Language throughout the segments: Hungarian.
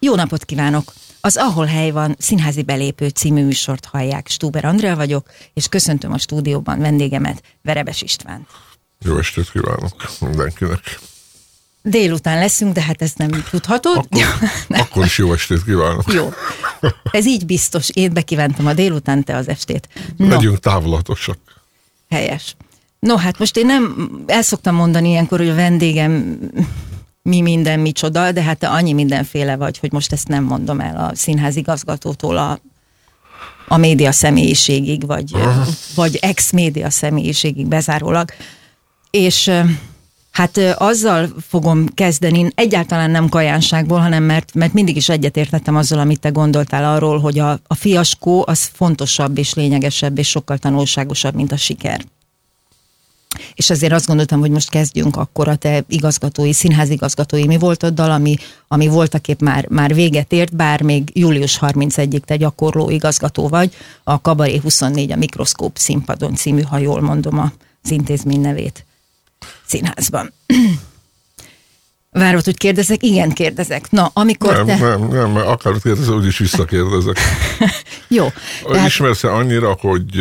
Jó napot kívánok! Az Ahol hely van színházi belépő című műsort hallják. Stuber Andrea vagyok, és köszöntöm a stúdióban vendégemet, Verebes Istvánt. Jó estét kívánok mindenkinek! Délután leszünk, de hát ezt nem tudhatod. Akkor is jó estét kívánok! Jó. Ez így biztos. Én bekívántam a délután, te az estét. Legyünk távlatosak. Helyes. No, hát most én nem el szoktam mondani ilyenkor, hogy a vendégem mi minden, micsoda, de hát te annyi mindenféle vagy, hogy most ezt nem mondom el a színházigazgatótól a média személyiségig, vagy ex-média személyiségig bezárólag. És hát azzal fogom kezdeni, egyáltalán nem kajánságból, hanem mert mindig is egyetértettem azzal, amit te gondoltál arról, hogy a fiaskó az fontosabb és lényegesebb és sokkal tanulságosabb, mint a siker. És ezért azt gondoltam, hogy most kezdjünk akkor a te színházigazgatói mi voltoddal, ami voltaképp már véget ért, bár még július 31-ig te gyakorló igazgató vagy, a Kabaré 24 a Mikroszkóp színpadon című, ha jól mondom az intézmény nevét, színházban. Várod, hogy kérdezek? Igen, kérdezek. Na, amikor Nem, mert akár kérdezek, úgyis visszakérdezek. Jó. Ismersz-e annyira, hogy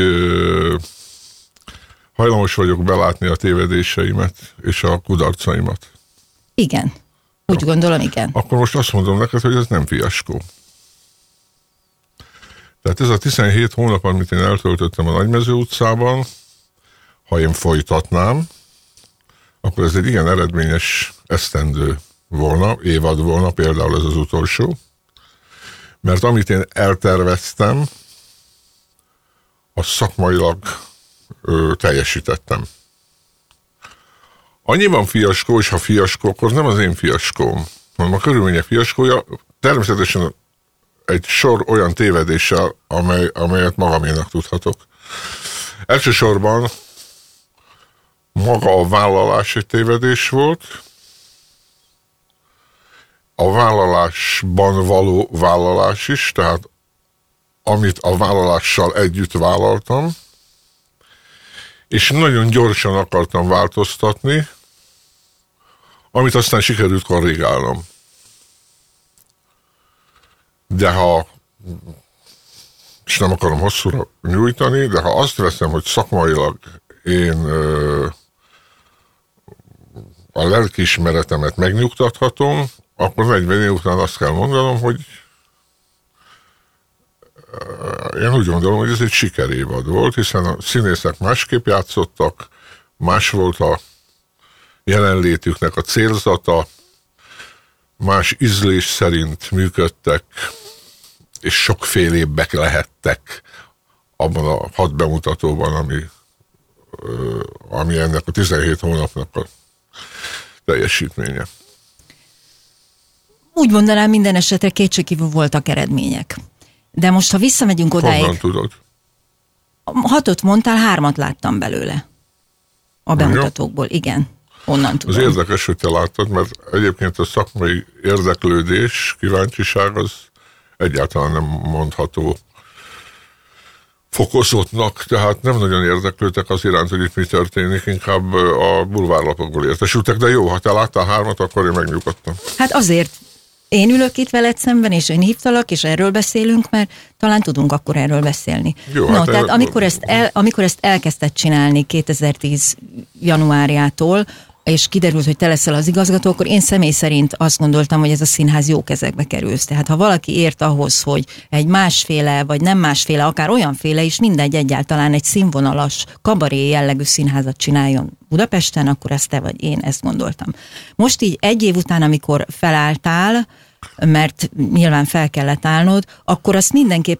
hajlamos vagyok belátni a tévedéseimet és a kudarcaimat? Igen. Úgy gondolom, igen. Akkor most azt mondom neked, hogy ez nem fiaskó. Tehát ez a 17 hónap, amit én eltöltöttem a Nagymező utcában, ha én folytatnám, akkor ez egy igen eredményes esztendő volna, évad volna, például ez az utolsó. Mert amit én elterveztem, azt szakmailag teljesítettem. Annyiban fiaskó, és ha fiaskó, akkor nem az én fiaskóm, hanem a körülmények fiaskója, természetesen egy sor olyan tévedéssel, amelyet magaménak tudhatok. Elsősorban maga a vállalás egy tévedés volt, a vállalásban való vállalás is, tehát amit a vállalással együtt vállaltam, és nagyon gyorsan akartam változtatni, amit aztán sikerült korrigálnom. De és nem akarom hosszúra nyújtani, de ha azt veszem, hogy szakmailag én a lelkiismeretemet megnyugtathatom, akkor 40 év után azt kell mondanom, hogy én úgy gondolom, hogy ez egy sikerévad volt, hiszen a színészek másképp játszottak, más volt a jelenlétüknek a célzata, más ízlés szerint működtek, és sokfélébbek lehettek abban a 6 bemutatóban, ami ennek a 17 hónapnak a teljesítménye. Úgy mondanám, minden esetre kétségkívül voltak eredmények. De most, ha visszamegyünk odáig... Honnan tudod? 6 mondtál, 3 láttam belőle. A bemutatókból, igen. Onnan tudom. Az érdekes, hogy te láttad, mert egyébként a szakmai érdeklődés, kíváncsiság az egyáltalán nem mondható fokozottnak, tehát nem nagyon érdeklődtek az iránt, hogy itt mi történik, inkább a bulvárlapokból értesültek, de jó, ha te láttál 3, akkor én megnyugodtam. Hát azért én ülök itt veled szemben, és én hívtalak, és erről beszélünk, mert talán tudunk akkor erről beszélni. Jó, no, tehát amikor ezt elkezdted csinálni 2010 januárjától, és kiderült, hogy te leszel az igazgató, akkor én személy szerint azt gondoltam, hogy ez a színház jó kezekbe kerülsz. Tehát ha valaki ért ahhoz, hogy egy másféle, vagy nem másféle, akár olyanféle is, mindegy, egyáltalán egy színvonalas, kabaré jellegű színházat csináljon Budapesten, akkor ezt te vagy én, ezt gondoltam. Most így 1 év után, amikor felálltál, mert nyilván fel kellett állnod, akkor azt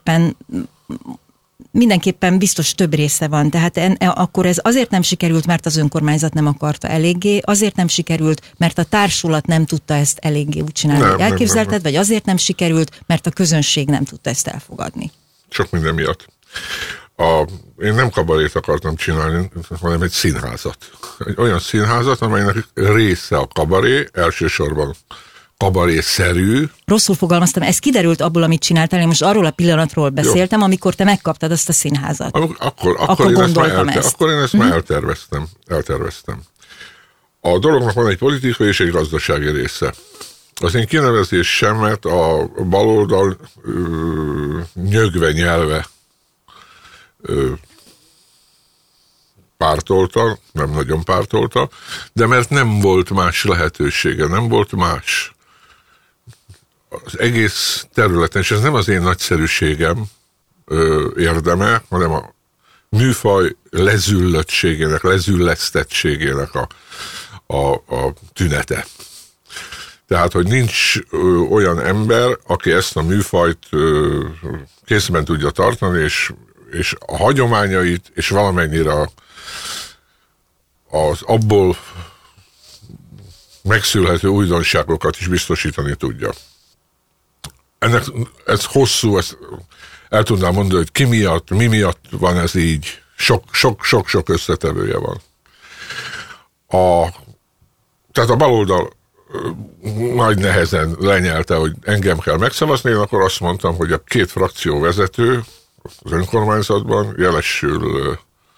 mindenképpen biztos több része van. Tehát akkor ez azért nem sikerült, mert az önkormányzat nem akarta eléggé, azért nem sikerült, mert a társulat nem tudta ezt eléggé úgy csinálni, hogy elképzelted, vagy azért nem sikerült, mert a közönség nem tudta ezt elfogadni. Sok minden miatt. Én nem kabarét akartam csinálni, hanem egy színházat. Egy olyan színházat, amelynek része a kabaré, elsősorban kabarészerű. Rosszul fogalmaztam, ez kiderült abból, amit csináltál, én most arról a pillanatról beszéltem, amikor te megkaptad azt a színházat. Akkor én ezt már elterveztem. A dolognak van egy politikai és egy gazdasági része. az én kinevezésemet a baloldal nyögve nyelve pártolta, nem nagyon pártolta, de mert nem volt más lehetősége, nem volt más. Az egész területen, és ez nem az én nagyszerűségem érdeme, hanem a műfaj lezüllöttségének, lezüllesztettségének a tünete. Tehát, hogy nincs olyan ember, aki ezt a műfajt készben tudja tartani, és a hagyományait, és valamennyire az abból megszülhető újdonságokat is biztosítani tudja. Ez hosszú, ezt el tudnám mondani, hogy ki miatt, mi miatt van ez így. Sok összetevője van. Tehát a baloldal nagy nehezen lenyelte, hogy engem kell megszavazni, én akkor azt mondtam, hogy a két frakció vezető az önkormányzatban, jelesül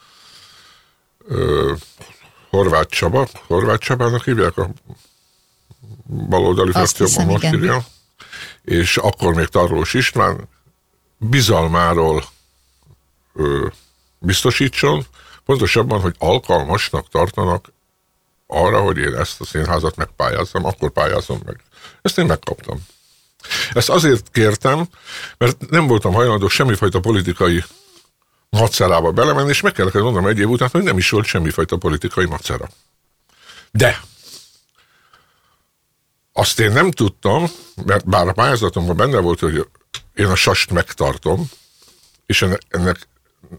Horváth Csabának hívják a baloldali frakcióban most írja, és akkor még Tarlós István bizalmáról biztosítson, pontosabban, hogy alkalmasnak tartanak arra, hogy én ezt a színházat megpályázzam, akkor pályázom meg. Ezt én megkaptam. Ezt azért kértem, mert nem voltam hajlandó semmifajta politikai macerába belemenni, és meg kellett mondanom egy év után, hogy nem is volt semmifajta politikai macera. De azt én nem tudtam, mert bár a pályázatomban benne volt, hogy én a sast megtartom, és ennek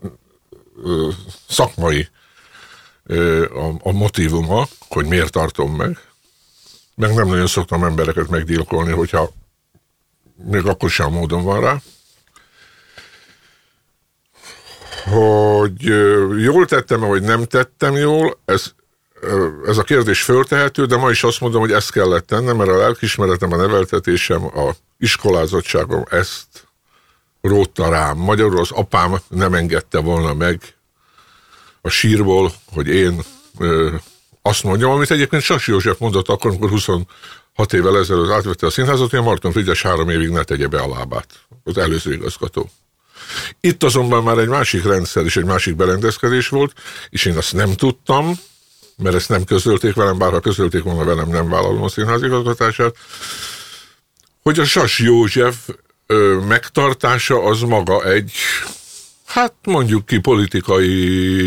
szakmai a motívuma, hogy miért tartom meg nem nagyon szoktam embereket meggyilkolni, hogyha még akkor sem módon van rá. Hogy jól tettem, vagy nem tettem jól, ez a kérdés föltehető, de ma is azt mondom, hogy ezt kellett tennem, mert a lelkiismeretem, a neveltetésem, a iskolázottságom ezt rótta rám. Magyarul az apám nem engedte volna meg a sírból, hogy én azt mondjam, amit egyébként Sas József mondott akkor, amikor 26 évvel ezelőtt átvette a színházat, hogy a Marton Frigyes 3 évig ne tegye be a lábát, az előző igazgató. Itt azonban már egy másik rendszer és egy másik berendezkedés volt, és én azt nem tudtam, mert ezt nem közölték velem, bár ha közölték volna velem, nem vállalom a színház igazgatását, hogy a Sas József megtartása az maga egy, hát mondjuk ki, politikai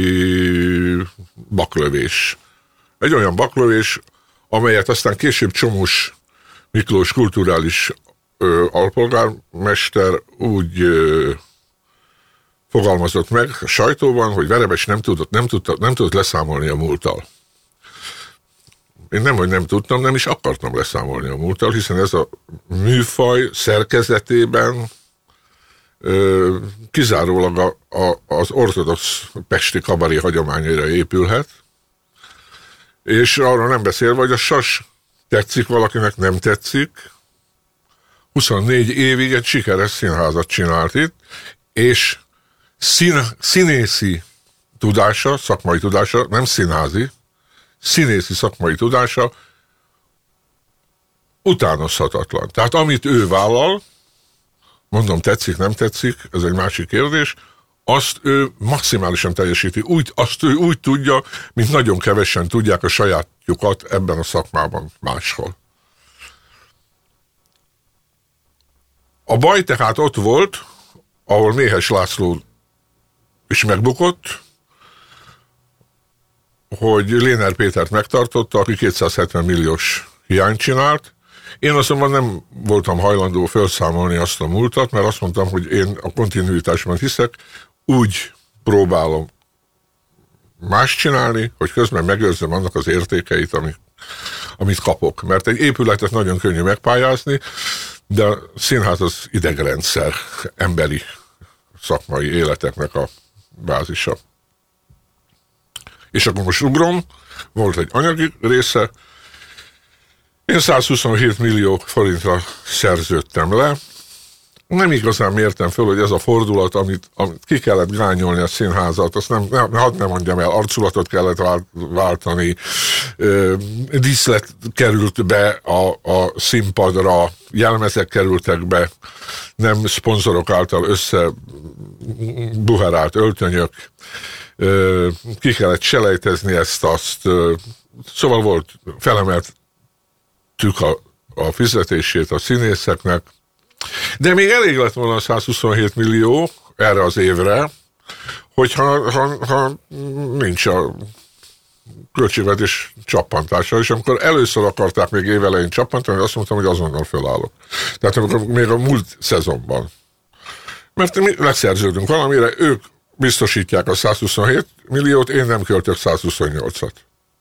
baklövés. Egy olyan baklövés, amelyet aztán később Csomós Miklós kulturális alpolgármester úgy fogalmazott meg a sajtóban, hogy Verebes nem tudott leszámolni a múlttal. Én nem tudtam, nem is akartam leszámolni a múlttal, hiszen ez a műfaj szerkezetében kizárólag az ortodox pesti kabaré hagyományaira épülhet, és arra nem beszélve, hogy a Sas tetszik valakinek, nem tetszik. 24 évig egy sikeres színházat csinált itt, és színészi tudása, szakmai tudása, nem színházi, színészi szakmai tudása utánozhatatlan. Tehát amit ő vállal, mondom, tetszik, nem tetszik, ez egy másik kérdés, azt ő maximálisan teljesíti. Azt ő úgy tudja, mint nagyon kevesen tudják a sajátjukat ebben a szakmában máshol. A baj tehát ott volt, ahol Méhes László is megbukott, hogy Léner Pétert megtartotta, aki 270 milliós hiányt csinált. Én azonban nem voltam hajlandó felszámolni azt a múltat, mert azt mondtam, hogy én a kontinuitásban hiszek, úgy próbálom más csinálni, hogy közben megőrzöm annak az értékeit, amit kapok. Mert egy épületet nagyon könnyű megpályázni, de a színház az idegrendszer, emberi szakmai életeknek a bázisa. És akkor most ugrom, volt egy anyagi része, én 127 millió forintra szerződtem le, nem igazán mértem föl, hogy ez a fordulat, amit ki kellett gányolni a színházat, azt hadd nem mondjam el, arculatot kellett váltani, díszlet került be a színpadra, jelmezek kerültek be, nem szponzorok által összebuherált öltönyök, ki kellett selejtezni ezt-azt, szóval volt, felemeltük a fizetését a színészeknek, de még elég lett volna a 127 millió erre az évre, hogyha nincs a költségvetés csappantása, és amikor először akarták még évelején csappantani, azt mondtam, hogy azonnal fölállok. Tehát amikor még a múlt szezonban. Mert mi leszerződünk valamire, ők biztosítják a 127 milliót, én nem költök 128-at.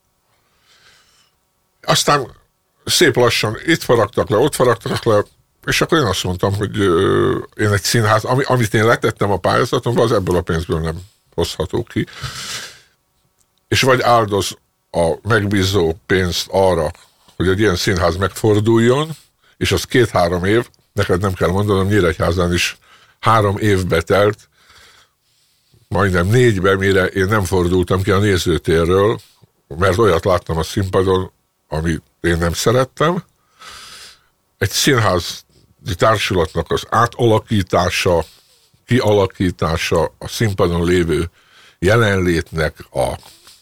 Aztán szép lassan itt faragtak le, ott faragtak le, és akkor én azt mondtam, hogy én egy színház, amit én letettem a pályázatomba, az ebből a pénzből nem hozható ki. És vagy áldoz a megbízó pénzt arra, hogy egy ilyen színház megforduljon, és az 2-3 év, neked nem kell mondanom, Nyíregyházán is 3 évbe telt, majdnem 4-be, mire én nem fordultam ki a nézőtérről, mert olyat láttam a színpadon, amit én nem szerettem. Egy színházi társulatnak az átalakítása, kialakítása, a színpadon lévő jelenlétnek a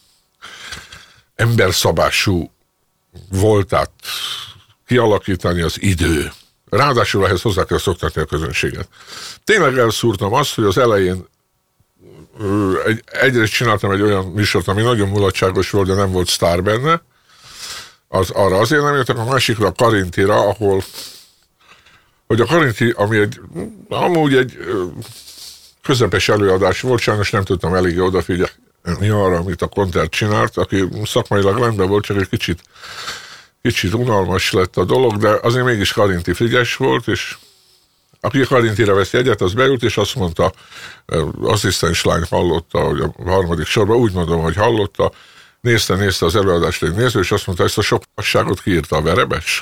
emberszabású voltát kialakítani az idő. Ráadásul ehhez hozzá kell szoktatni a közönséget. Tényleg elszúrtam azt, hogy az elején egyrészt csináltam egy olyan műsort, ami nagyon mulatságos volt, de nem volt sztár benne. Arra azért nem jöttek, a másikra a Karintira, ahol hogy a Karinti, ami amúgy egy közepes előadás volt, sajnos nem tudtam eléggé odafigyelni arra, amit a Kontert csinált, aki szakmailag rendben volt, csak egy kicsit unalmas lett a dolog, de azért mégis Karinti Frigyes volt, és aki a Karintira vesz jegyet, az beült, és azt mondta, asszisztens lány hallotta, hogy a harmadik sorban, úgy mondom, hogy hallotta, nézte az előadást egy néző, és azt mondta, ezt a sok passágot kiírta a Verebes.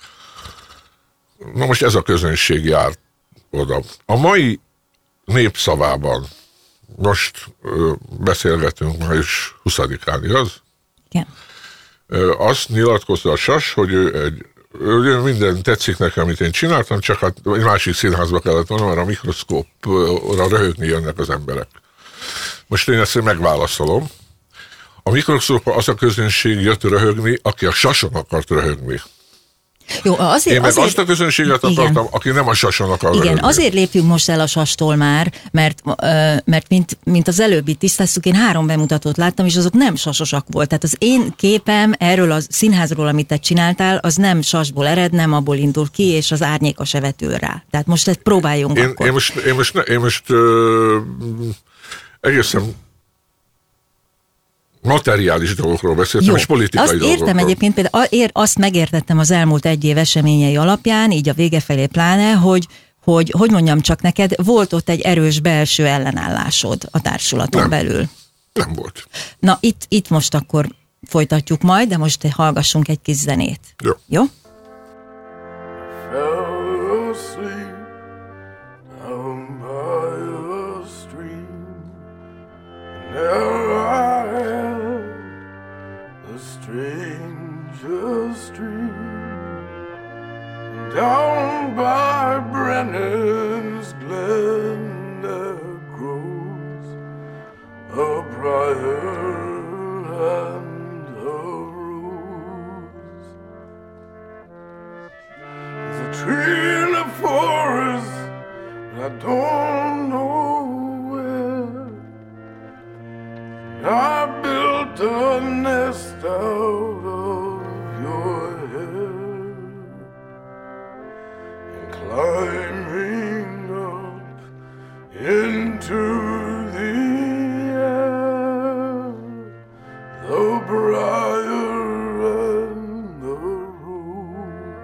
Na most ez a közönség járt oda. A mai Népszavában most beszélgetünk május 20-án, igaz? Igen. Azt nyilatkozta a Sas, hogy ő minden tetszik nekem, amit én csináltam, csak hát egy másik színházba kellett volna, mert a mikroszkópra röhögni jönnek az emberek. Most én ezt megválaszolom. A mikroszkópra az a közönség jött röhögni, aki a Sason akart röhögni. Jó, én meg azt a közönséget akartam, aki nem a Sason akar röhögni. Igen, azért lépjünk most el a Sastól már, mert mint az előbbi tisztáztuk, én 3 bemutatót láttam, és azok nem sasosak volt. Tehát az én képem erről a színházról, amit te csináltál, az nem Sasból ered, nem abból indul ki, és az árnyéka se vetül rá. Tehát most ezt próbáljunk akkor. Én most egészen materiális dolgokról beszéltem, és politikai dolgokról. Azt értem egyébként, például azt megértettem az elmúlt 1 év eseményei alapján, így a vége felé pláne, hogy mondjam csak neked, volt ott egy erős belső ellenállásod a társulaton belül. Nem volt. Na, itt most akkor folytatjuk majd, de most hallgassunk egy kis zenét. Jó? Jó? Down by Brennan's Glen there grows a briar and a rose. There's a tree in the forest, but I don't know where. And I built a nest out of your hair. Climbing up into the air, the briar and the rose.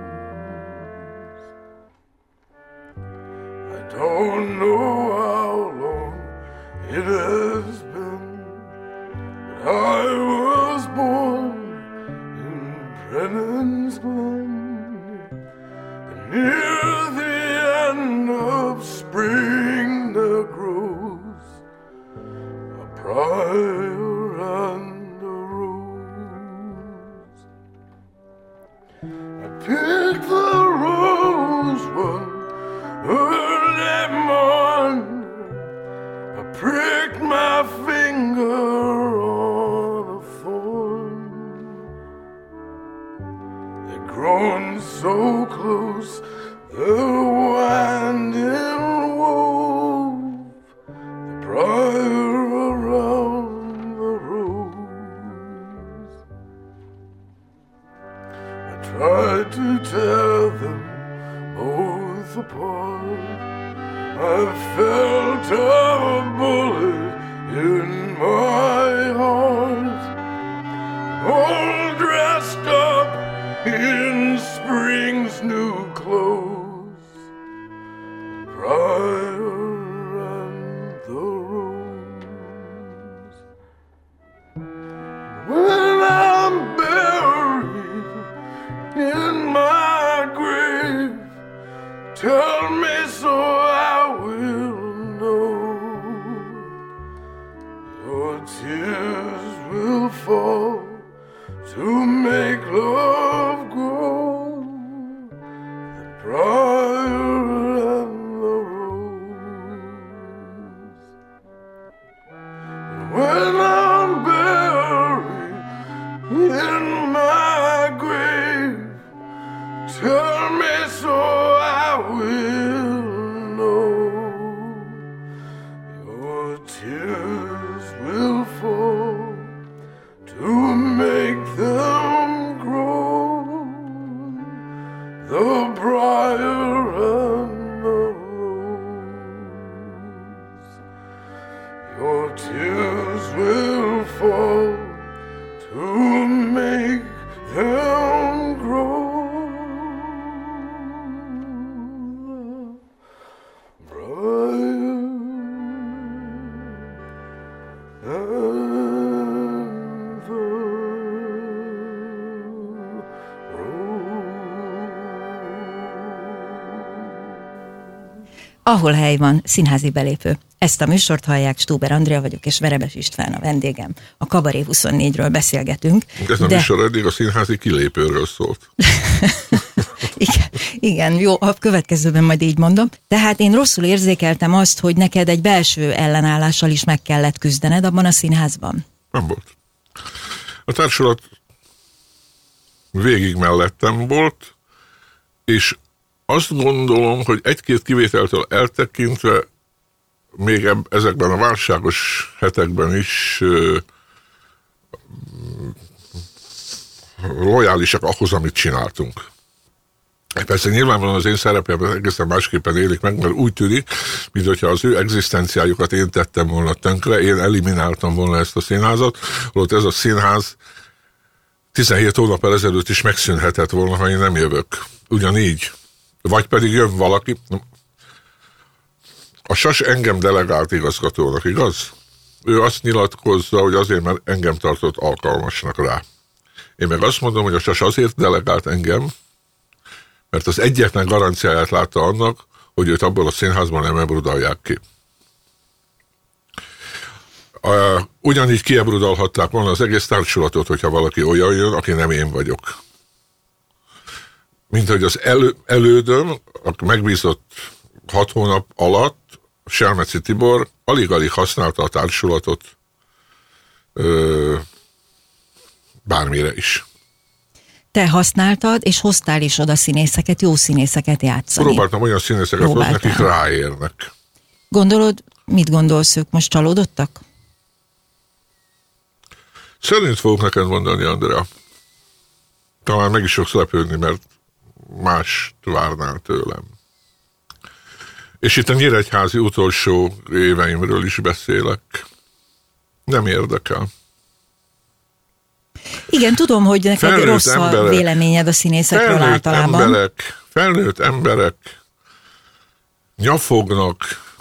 I don't know how long it has been, but I was born in Brennan's Glen, near the end of early morn, I pricked my finger on a thorn. They'd grown so close, the winding wove the briar around the rose. I tried to tear them both apart. I felt a bullet in my heart. All dressed up in spring's new clothes, the briar and the rose. When I'm buried in my grave, tell me so I will know. Your tears will fall to make love grow, the briar and the rose. And when I'm buried in my grave, tell me so I will know. Your tears will fall to make them grow, the briar and the rose. Your tears will fall to make them grow. Ahol hely van, színházi belépő. Ezt a műsort hallják, Stuber Andrea vagyok, és Verebes István a vendégem. A Kabaré 24-ről beszélgetünk. Ez a műsor eddig a színházi kilépőről szólt. Igen, jó, a következőben majd így mondom. Tehát én rosszul érzékeltem azt, hogy neked egy belső ellenállással is meg kellett küzdened abban a színházban. Nem volt. A társulat végig mellettem volt, és azt gondolom, hogy egy-két kivételtől eltekintve még ezekben a válságos hetekben is lojálisak ahhoz, amit csináltunk. Persze nyilvánvalóan az én szerepemben egészen másképpen élik meg, mert úgy tűnik, mintha az ő egzisztenciájukat én tettem volna tönkre, én elimináltam volna ezt a színházat, holott ez a színház 17 hónappal ezelőtt is megszűnhetett volna, ha én nem jövök. Ugyanígy. Vagy pedig jön valaki. A SAS engem delegált igazgatónak, igaz? Ő azt nyilatkozza, hogy azért, mert engem tartott alkalmasnak rá. Én meg azt mondom, hogy a SAS azért delegált engem, mert az egyetlen garanciáját látta annak, hogy őt abból a színházban nem ebrudalják ki. Ugyanígy kiebrudalhatták volna az egész társulatot, hogyha valaki olyan jön, aki nem én vagyok. Mint hogy az elődöm, aki megbízott 6 hónap alatt, Selmeci Tibor alig-alig használta a társulatot bármire is. Te használtad, és hoztál is oda színészeket, jó színészeket játszani. Próbáltam olyan színészeket hozni, akik ráérnek. Gondolod, mit gondolsz, ők most csalódottak? Szerint fogok neked mondani, Andrea. Talán meg is fogsz lepődni, mert mást várnál tőlem. És itt a nyíregyházi utolsó éveimről is beszélek. Nem érdekel. Igen, tudom, hogy neked rossz a véleményed a színészekről általában. Felnőtt emberek nyafognak,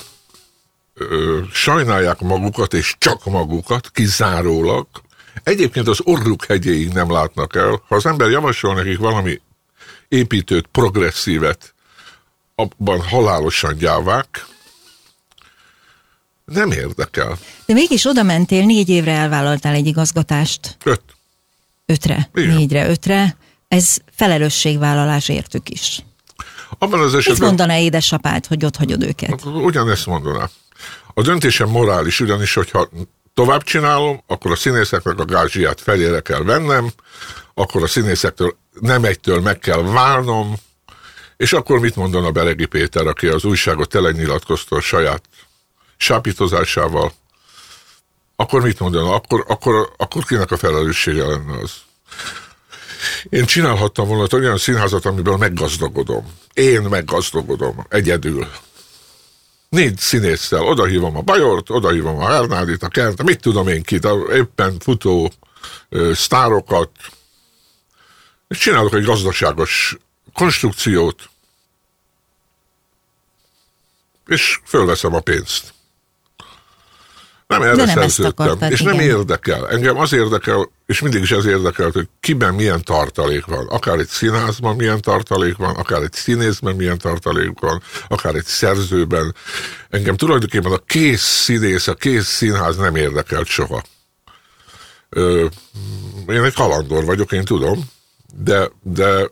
sajnálják magukat, és csak magukat, kizárólag. Egyébként az orruk hegyéig nem látnak el. Ha az ember javasol nekik valami építőt, progresszívet, abban halálosan gyávák, nem érdekel. De mégis oda mentél, 4 évre elvállaltál egy igazgatást. 5. 5-re, 4-re, 5-re. Ez felelősségvállalás értük is. Abban az esetben... Mit mondaná édesapád, hogy ott hagyod őket? Ugyanezt mondaná. A döntésem morális, ugyanis, hogyha tovább csinálom, akkor a színészeknek a gázsiát felére kell vennem, akkor a színészektől nem egytől meg kell válnom, és akkor mit mondana Beregi Péter, aki az újságot telenyilatkozta a saját sápítozásával, akkor mit mondana? Akkor kinek a felelőssége lenne az? Én csinálhattam volna olyan színházat, amiből meggazdagodom. Én meggazdagodom, egyedül. 4 színésszel, odahívom a Bajort, odahívom a Hernádit, a Kent, mit tudom én kit, éppen futó sztárokat, és csinálok egy gazdaságos konstrukciót, és fölveszem a pénzt. Nem erre szerződtem, és nem érdekel. Engem az érdekel, és mindig is ez érdekelt, hogy kiben milyen tartalék van. Akár egy színházban milyen tartalék van, akár egy színészben milyen tartalék van, akár egy szerzőben. Engem tulajdonképpen a kész színész, a kész színház nem érdekelt soha. Én egy kalandor vagyok, én tudom, de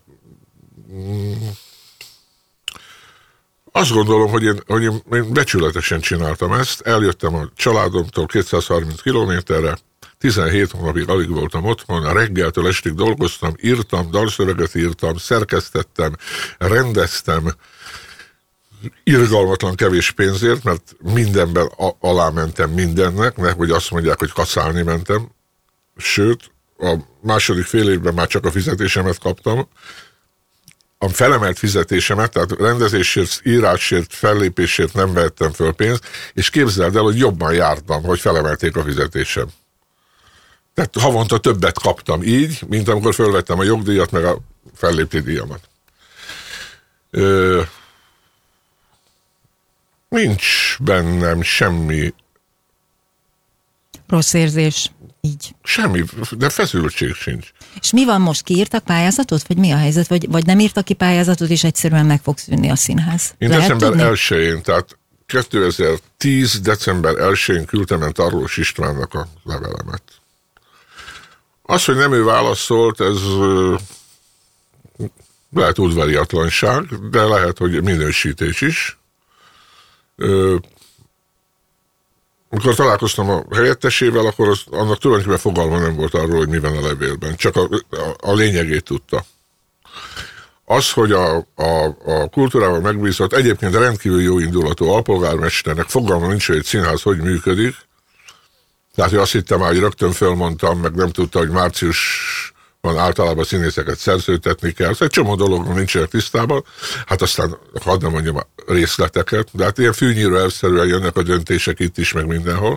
azt gondolom, hogy én becsületesen csináltam ezt, eljöttem a családomtól 230 kilométerre, 17 hónapig alig voltam otthon, reggeltől estig dolgoztam, írtam, dalszöveget írtam, szerkesztettem, rendeztem, irgalmatlan kevés pénzért, mert mindenben alámentem mindennek, nehogy azt mondják, hogy kaszálni mentem, sőt, a második fél évben már csak a fizetésemet kaptam, a felemelt fizetésemet, tehát rendezésért, írásért, fellépésért nem vehettem föl pénzt, és képzeld el, hogy jobban jártam, hogy felemelték a fizetésem. Tehát havonta többet kaptam így, mint amikor fölvettem a jogdíjat, meg a fellépti díjamat. Nincs bennem semmi rossz érzés, így. Semmi, de feszültség sincs. És mi van most? Kiírtak pályázatot? Vagy mi a helyzet? Vagy nem írtak ki pályázatot, és egyszerűen meg fog szűnni a színház? Én december 1-én, tehát 2010. december 1-én küldtem el Tarlós Istvánnak a levelemet. Az, hogy nem ő válaszolt, ez lehet udvariatlanság, de lehet, hogy minősítés is. Amikor találkoztam a helyettesével, akkor annak tulajdonképpen fogalma nem volt arról, hogy mi van a levélben. Csak a lényegét tudta. Az, hogy a kultúrával megbízott, egyébként rendkívül jó indulatú alpolgármesternek fogalma nincs, hogy egy színház hogy működik. Tehát, hogy azt hittem, hogy rögtön fölmondtam, meg nem tudta, hogy márciusban általában színészeket szerződtetni kell. Szóval egy csomó dologban nincsenek tisztában. Hát aztán, hadd nem mondjam a részleteket, de hát ilyen fűnyíró elszerűen jönnek a döntések itt is, meg mindenhol.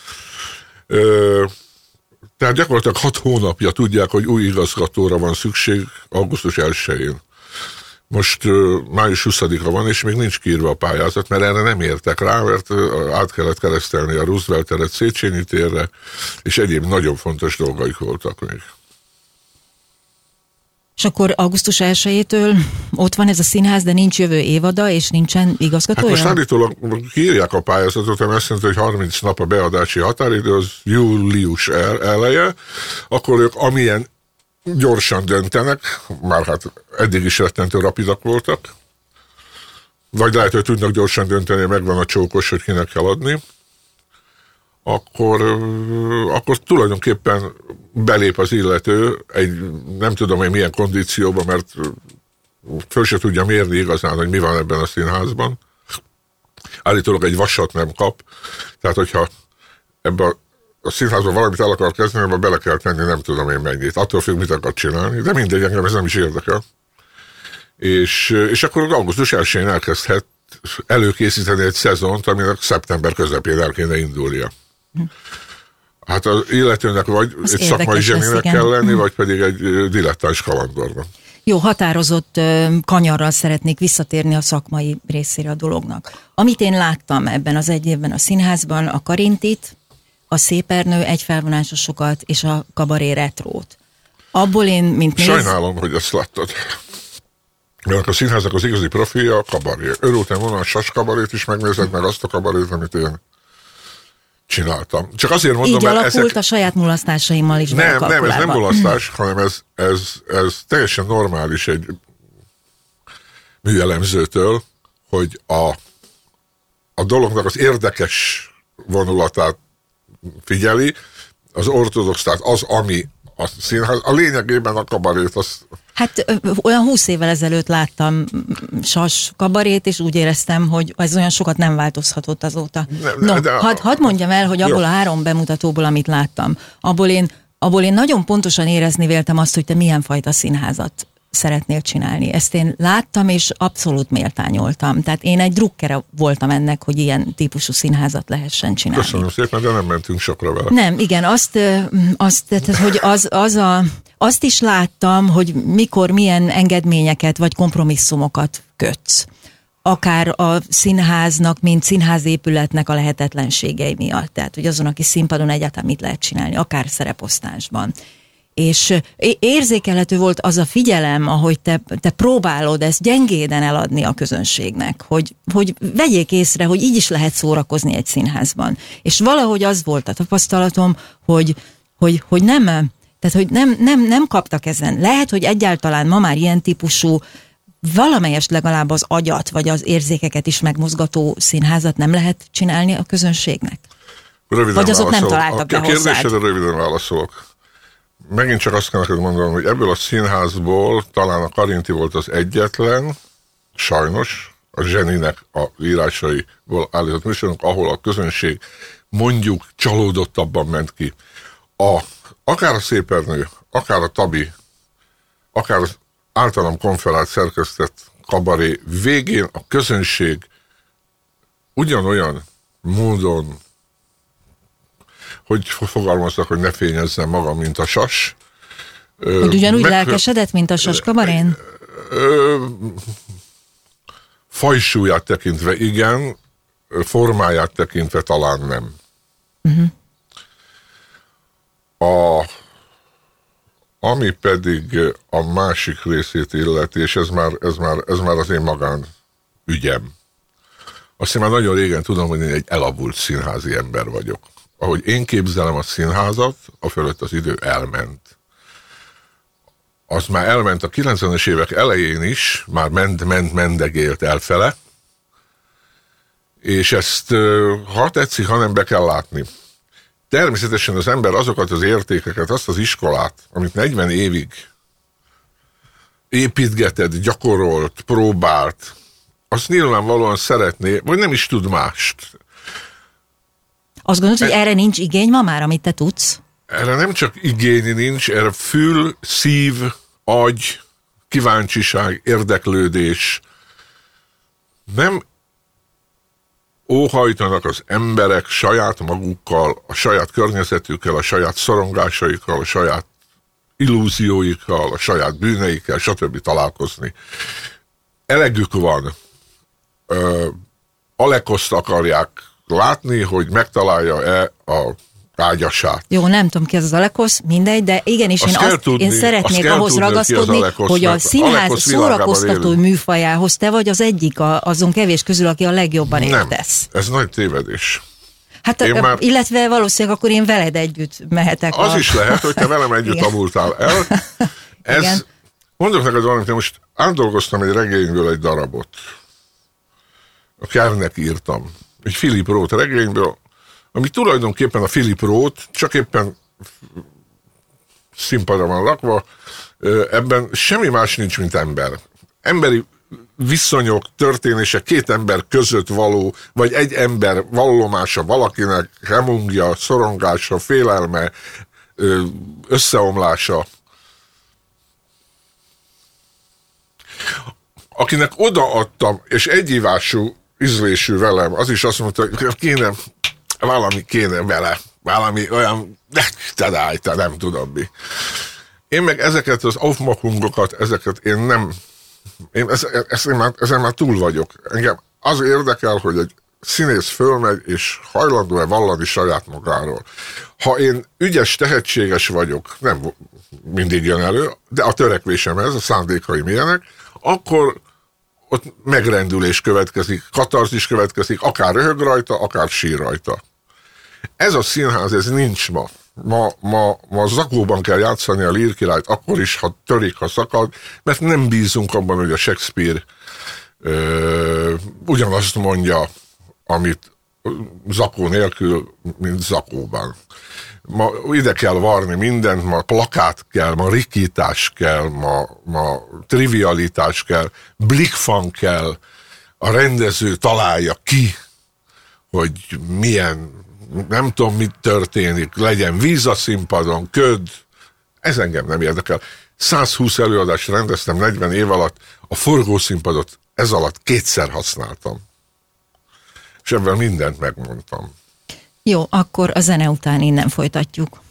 Tehát gyakorlatilag 6 hónapja tudják, hogy új igazgatóra van szükség augusztus 1-én. Most május 20-a van, és még nincs kiírva a pályázat, mert erre nem értek rá, mert át kellett keresztelni a Roosevelt teret Széchenyi térre, és egyéb nagyon fontos dolgaik voltak még. És akkor augusztus 1-től ott van ez a színház, de nincs jövő évada, és nincsen igazgatója? Hát most állítólag kiírják a pályázatot, ami azt jelenti, hogy 30 nap a beadási határidő, az július eleje, akkor ők amilyen gyorsan döntenek, már hát eddig is rettentő rapidak voltak, vagy lehet, hogy tudnak gyorsan dönteni, megvan a csókos, hogy kinek kell adni, akkor tulajdonképpen belép az illető egy, nem tudom, hogy milyen kondícióban, mert föl se tudja mérni igazán, hogy mi van ebben a színházban. Állítólag egy vasat nem kap, tehát hogyha ebben a színházban valamit el akar kezdeni, abban bele kell tenni, nem tudom én mennyit. Attól függ, mit akar csinálni, de mindegy, engem ez nem is érdekel. És akkor augusztus 1-én elkezdhet előkészíteni egy szezont, aminek szeptember közepén el kéne indulnia. Hát az illetőnek vagy az egy szakmai zseninek kell lenni, vagy pedig egy dilettáns kalandorban. Jó, határozott kanyarral szeretnék visszatérni a szakmai részére a dolognak. Amit én láttam ebben az egy évben a színházban, a Karintit, a Szépernő egyfelvonásosokat és a Kabaré retrót. Abból én, mint Sajnálom, hogy ezt láttad. Mert a színházak az igazi profilja a kabaré. Örültem volna a Sas kabarét is megnézed, meg azt a kabarét, amit én csináltam. Csak azért mondom, így alakult a saját mulasztásaimmal is. Nem, ez nem mulasztás, hanem ez teljesen normális. műelemzőtől, hogy a dolognak az érdekes vonulatát figyeli, az ortodox, tehát az, ami a színház, a lényegében a kabarét, az... Hát olyan 20 évvel ezelőtt láttam sas kabarét, és úgy éreztem, hogy ez olyan sokat nem változhatott azóta. Hadd mondjam el, hogy abból a 3 bemutatóból, amit láttam, abból én nagyon pontosan érezni véltem azt, hogy te milyen fajta színházat szeretnél csinálni. Ezt én láttam, és abszolút méltányoltam. Tehát én egy drukkere voltam ennek, hogy ilyen típusú színházat lehessen csinálni. Köszönöm szépen, de nem mentünk sokra vele. Nem, igen, azt is láttam, hogy mikor milyen engedményeket vagy kompromisszumokat kötsz. Akár a színháznak, mint színházépületnek a lehetetlenségei miatt. Tehát, hogy azon, aki színpadon egyáltalán mit lehet csinálni, akár szereposztásban. És érzékelhető volt az a figyelem, ahogy te próbálod ezt gyengéden eladni a közönségnek, hogy vegyék észre, hogy így is lehet szórakozni egy színházban. És valahogy az volt a tapasztalatom, hogy nem kaptak ezen. Lehet, hogy egyáltalán ma már ilyen típusú, valamelyest legalább az agyat, vagy az érzékeket is megmozgató színházat nem lehet csinálni a közönségnek? Röviden vagy azok válaszolok. Nem találtak be hozzád? A kérdésedre röviden válaszolok. Megint csak azt kell neked mondanom, hogy ebből a színházból talán a Karinti volt az egyetlen, sajnos, a Zseninek a írásaiból állított műsorunk, ahol a közönség mondjuk csalódottabban ment ki. Akár a Szépernő, akár a Tabi, akár az általam konferált szerkesztett kabaré végén a közönség ugyanolyan módon, hogy fogalmaztak, hogy ne fényezzem magam, mint a sas. Hogy ugyanúgy lelkesedett, mint a sas kabarén? Fajsúlyát tekintve igen, formáját tekintve talán nem. Ami pedig a másik részét illeti, és ez már az én magán ügyem. Azt én már nagyon régen tudom, hogy én egy elavult színházi ember vagyok. Ahogy én képzelem a színházat, afölött az idő elment. Az már elment a 90-es évek elején is, már mendegélt elfele, és ezt, ha tetszik, hanem be kell látni. Természetesen az ember azokat az értékeket, azt az iskolát, amit 40 évig építgetett, gyakorolt, próbált, azt nyilvánvalóan szeretné, vagy nem is tud mást. Azt gondolod, hogy erre nincs igény ma már, amit te tudsz? Erre nem csak igény nincs, erre fül, szív, agy, kíváncsiság, érdeklődés. Nem óhajtanak az emberek saját magukkal, a saját környezetükkel, a saját szorongásaikkal, a saját illúzióikkal, a saját bűneikkel, stb. Találkozni. Elegük van. Alekoszt akarják látni, hogy megtalálja-e a ágyasát. Jó, nem tudom ki az Alekosz, mindegy, de igenis én szeretnék ahhoz ragaszkodni, hogy a színház szórakoztató műfajához te vagy az egyik azon kevés közül, aki a legjobban értesz. Nem, ez nagy tévedés. Hát illetve valószínűleg akkor én veled együtt mehetek. Az is lehet, hogy te velem együtt avultál el. Mondok neked valamit, én most átdolgoztam egy regényből egy darabot. A Kernek írtam. Egy Philip Roth regényből, ami tulajdonképpen a Philip Roth, csak éppen színpadra van lakva, ebben semmi más nincs, mint ember. Emberi viszonyok, történések, két ember között való, vagy egy ember vallomása valakinek, remungja, szorongása, félelme, összeomlása. Akinek odaadtam, és egyívású ízlésű velem, az is azt mondta, hogy valami kéne vele, valami olyan, te nem tudom mi. Én meg ezeket az aufmachungokat, ezeket én nem, ezen már túl vagyok. Engem az érdekel, hogy egy színész fölmegy, és hajlandó-e vallani saját magáról. Ha én ügyes, tehetséges vagyok, nem mindig jön elő, de a törekvésem ez, a szándékaim ilyenek, akkor ott megrendülés következik, katarzis következik, akár röhög rajta, akár sír rajta. Ez a színház, ez nincs ma. ma zakóban kell játszani a Lír királyt, akkor is, ha törik, ha szakad, mert nem bízunk abban, hogy a Shakespeare ugyanazt mondja, amit zakó nélkül, mint zakóban. Ma ide kell varni mindent, ma plakát kell, ma rikítás kell, ma trivialitás kell, blikfang kell, a rendező találja ki, hogy milyen, nem tudom, mit történik, legyen víz a színpadon, köd, ez engem nem érdekel. 120 előadást rendeztem 40 év alatt, a forgószínpadot ez alatt 2-szer használtam. És ebben mindent megmondtam. Jó, akkor a zene után innen folytatjuk.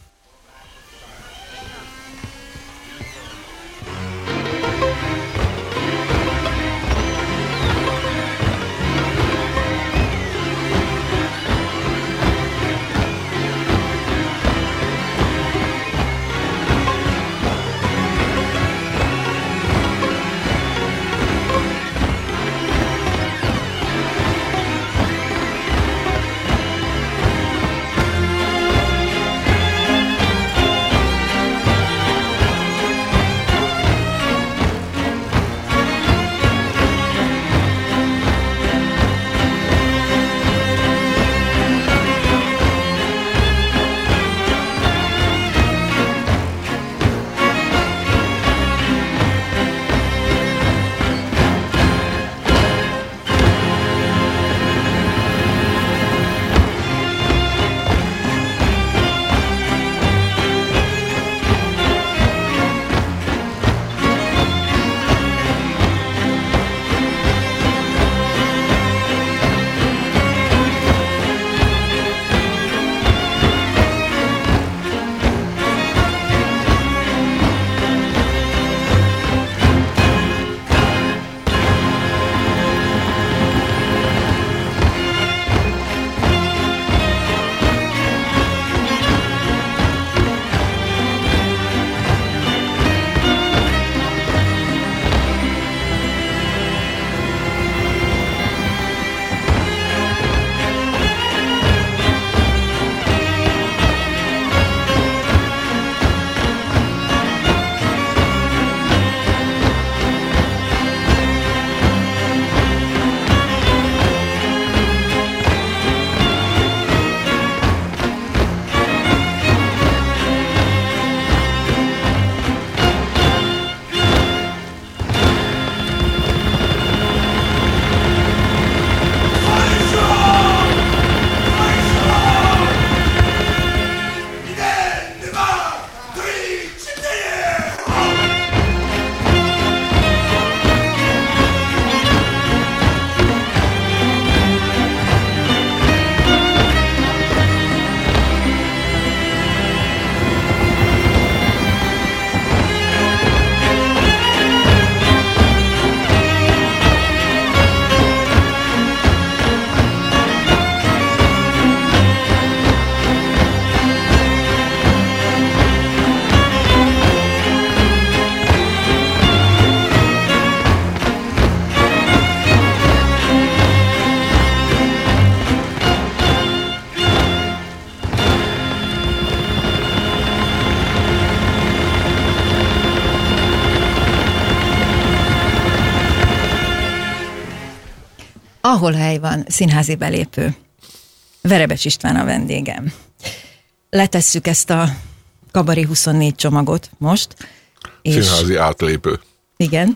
Ahol hely van, színházi belépő. Verebes István a vendégem. Letesszük ezt a Kabaré 24 csomagot most. Színházi átlépő. Igen.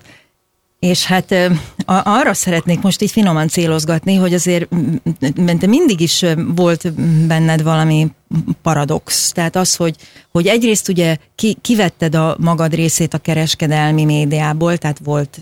És hát arra szeretnék most így finoman célozgatni, hogy azért mindig is volt benned valami paradox. Tehát az, hogy egyrészt ugye kivetted a magad részét a kereskedelmi médiából, tehát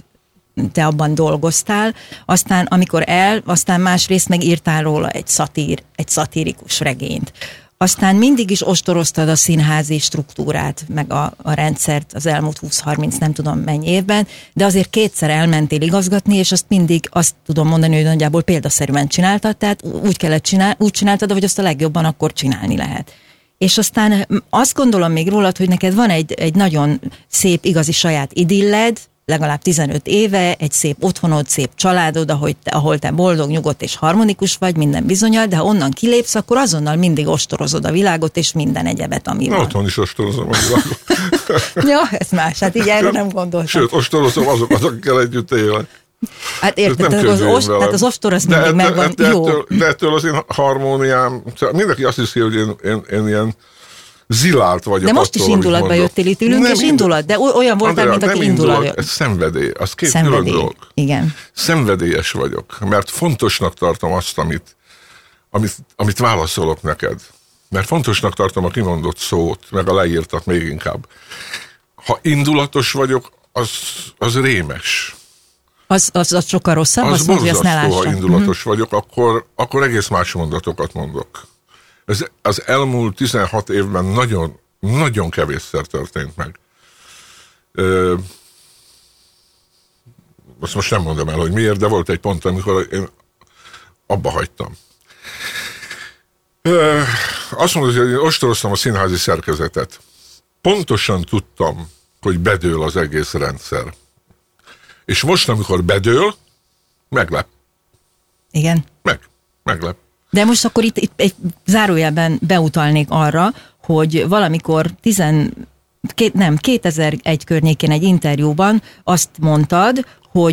te abban dolgoztál, aztán amikor aztán másrészt meg írtál róla egy szatirikus regényt. Aztán mindig is ostoroztad a színházi struktúrát, meg a rendszert az elmúlt 20-30 nem tudom mennyi évben, de azért 2-szer elmentél igazgatni, és azt mindig azt tudom mondani, hogy nagyjából példaszerűen csináltad, tehát úgy csináltad, hogy azt a legjobban akkor csinálni lehet. És aztán azt gondolom még rólad, hogy neked van egy nagyon szép, igazi saját idilled, legalább 15 éve, egy szép otthonod, szép családod, ahol te boldog, nyugodt és harmonikus vagy, minden bizonnyal, de ha onnan kilépsz, akkor azonnal mindig ostorozod a világot, és minden egyebet, ami van. Otthon is ostorozom a világot. Ja, ez más, hát így erre nem gondoltam. Sőt, ostorozom azokat, akikkel együtt élek. Hát érted, tehát az ostor az mindig megvan. Jó. De ettől az én harmóniám, mindenki azt hiszi, hogy én ilyen zilált vagyok. De most is indulatba jöttél, itt ülünk, és indulat, de olyan voltál, mint aki indulat jött. Ez szenvedély, az két külön dolog. Igen. Szenvedélyes vagyok, mert fontosnak tartom azt, amit válaszolok neked. Mert fontosnak tartom a kimondott szót, meg a leírtat még inkább. Ha indulatos vagyok, az rémes. Az sokkal rosszabb? Az borzasztó, ha indulatos vagyok, akkor egész más mondatokat mondok. Ez az elmúlt 16 évben nagyon, nagyon kevésszer történt meg. Azt most nem mondom el, hogy miért, de volt egy pont, amikor én abba hagytam. Azt mondod, hogy én ostoroztam a színházi szerkezetet. Pontosan tudtam, hogy bedől az egész rendszer. És most, amikor bedől, meglep. Igen. Meglep. De most akkor itt egy zárójelben beutalnék arra, hogy valamikor 2001 környékén egy interjúban azt mondtad,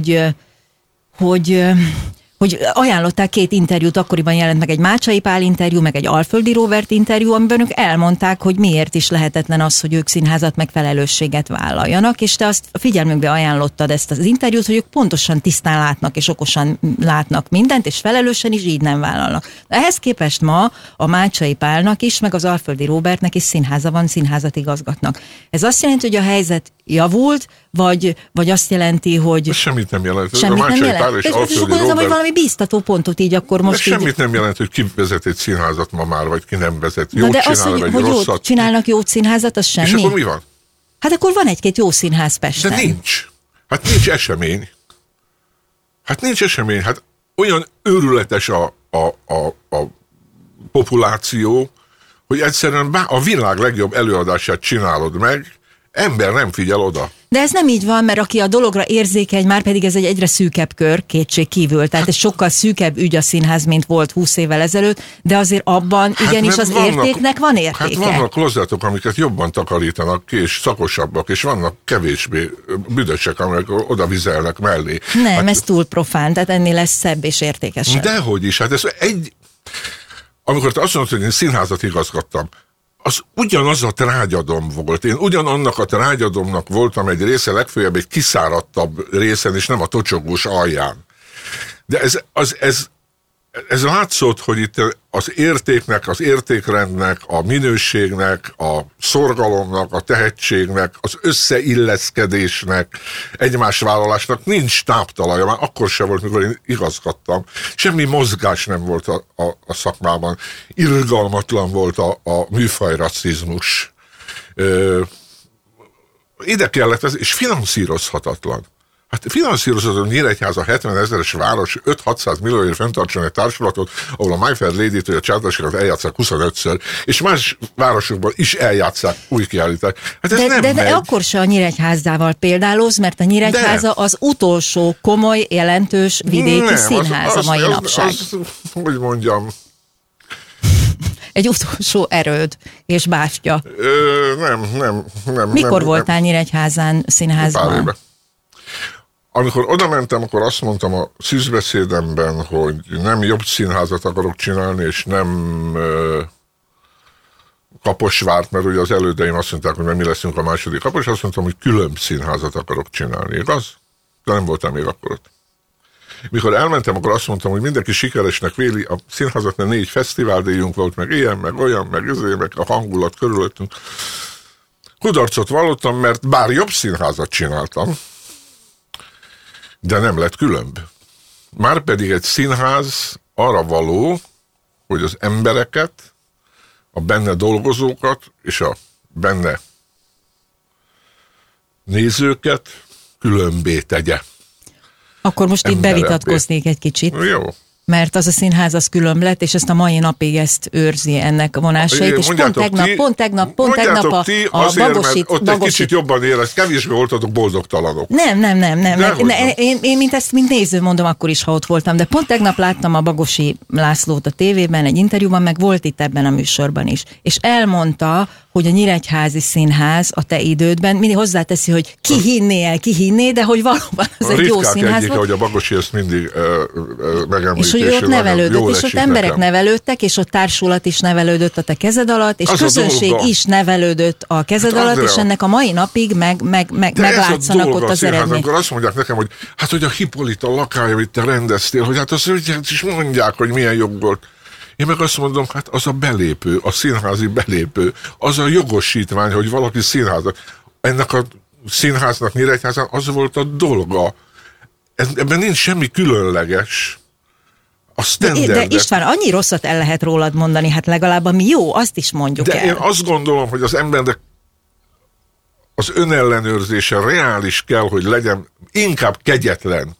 hogy ajánlották 2 interjút, akkoriban jelent meg egy Mácsai Pál interjú, meg egy Alföldi Róbert interjú, amiben ők elmondták, hogy miért is lehetetlen az, hogy ők színházat meg felelősséget vállaljanak, és te azt a figyelmükbe ajánlottad ezt az interjút, hogy ők pontosan tisztán látnak, és okosan látnak mindent, és felelősen is így nem vállalnak. Ehhez képest ma a Mácsai Pálnak is, meg az Alföldi Róbertnek is színháza van, színházat igazgatnak. Ez azt jelenti, hogy a helyzet javult, vagy azt jelenti, hogy... Semmit nem jelent. Semmit a nem jelent. Pál és Alföldi Róbert... hogy valami bíztató pontot így akkor most így... Semmit nem jelent, hogy ki vezet egy színházat ma már, vagy ki nem vezet. Jót de csinál, az, hogy jót csinálnak jót színházat, az semmi. És akkor mi van? Hát akkor van egy-két jó színház Pesten. De nincs. Hát nincs esemény. Hát olyan őrületes a populáció, hogy egyszerűen a világ legjobb előadását csinálod meg, ember nem figyel oda. De ez nem így van, mert aki a dologra érzékeny, már pedig ez egy egyre szűkebb kör, kétség kívül. Tehát ez sokkal szűkebb ügy a színház, mint volt 20 évvel ezelőtt, de azért abban igenis az értéknek van értéke. Hát vannak klozetok, amiket jobban takarítanak ki, és szakosabbak, és vannak kevésbé büdösek, amelyek oda vizelnek mellé. Nem, ez túl profán, tehát ennél lesz szebb és értékesebb. Dehogy is, hát ez amikor te azt mondod, hogy én színházat igazgattam, az ugyanaz a trágyadom volt. Én ugyanannak a trágyadomnak voltam egy része, legfőjebb egy kiszáradtabb részen, és nem a tocsogós alján. De ez látszott, hogy itt az értéknek, az értékrendnek, a minőségnek, a szorgalomnak, a tehetségnek, az összeilleszkedésnek, egymásvállalásnak nincs táptalaja. Már akkor sem volt, mikor én igazgattam. Semmi mozgás nem volt a szakmában. Irgalmatlan volt a műfajrasszizmus. Ide kellett ez, és finanszírozhatatlan. Hát finanszírozható Nyíregyháza 70 000-es város 5-600 millióért fenntartson egy társulatot, ahol a My Fair Lady-t vagy a Csárdasikat eljátszák 25-ször, és más városokban is eljátszák új kiállítást. Hát ez de akkor se a Nyíregyházával példálóz, mert a Nyíregyháza az utolsó komoly, jelentős vidéki színház a mai napság. Hogy mondjam... Egy utolsó erőd és bástya. Nem. Mikor voltál Nyíregyházán színházban? Pár éve. Amikor oda mentem, akkor azt mondtam a szűzbeszédemben, hogy nem jobb színházat akarok csinálni, és nem Kaposvárt, mert ugye az elődeim azt mondták, hogy mi leszünk a második Kapos, azt mondtam, hogy külön színházat akarok csinálni, igaz? De nem voltam még akkor ott. Mikor elmentem, akkor azt mondtam, hogy mindenki sikeresnek véli a színházat, mert 4 fesztiváldíjunk volt, meg ilyen, meg olyan, meg a hangulat körülöttünk. Kudarcot vallottam, mert bár jobb színházat csináltam, de nem lett különb. Márpedig egy színház arra való, hogy az embereket, a benne dolgozókat és a benne nézőket különbé tegye. Akkor most itt bevitatkoznék egy kicsit. Jó. mert az a színház az különb lett, és ezt a mai napig ezt őrzi ennek a vonásait, és pont tegnap a Bagosit... Ott egy kicsit jobban érez, kevésbé voltatok boldogtalanok. Nem. Én mint néző mondom akkor is, ha ott voltam, de pont tegnap láttam a Bagosi Lászlót a tévében, egy interjúban, meg volt itt ebben a műsorban is, és elmondta, hogy a Nyíregyházi Színház a te idődben mindig hozzáteszi, hogy ki hinné, de hogy valóban az egy jó színház volt. Hogy a Bagosi ezt mindig megemlítés. És hogy ő ott nevelődött, és ott emberek nevelődtek, és ott társulat is nevelődött a te kezed alatt, és az közönség is nevelődött a kezed alatt, és ennek a mai napig meglátszanak ott az eredmény. Amikor azt mondják nekem, hogy hát, hogy a Hippolyta lakája, amit te rendeztél, hogy hát azt is mondják, hogy milyen jog volt. Én meg azt mondom, hát az a belépő, a színházi belépő, az a jogosítvány, hogy valaki színházat. Ennek a színháznak Nyíregyházán az volt a dolga. Ebben nincs semmi különleges. De István, annyi rosszat el lehet rólad mondani, hát legalább ami jó, azt is mondjuk el. De én azt gondolom, hogy az embernek az önellenőrzése reális kell, hogy legyen, inkább kegyetlen.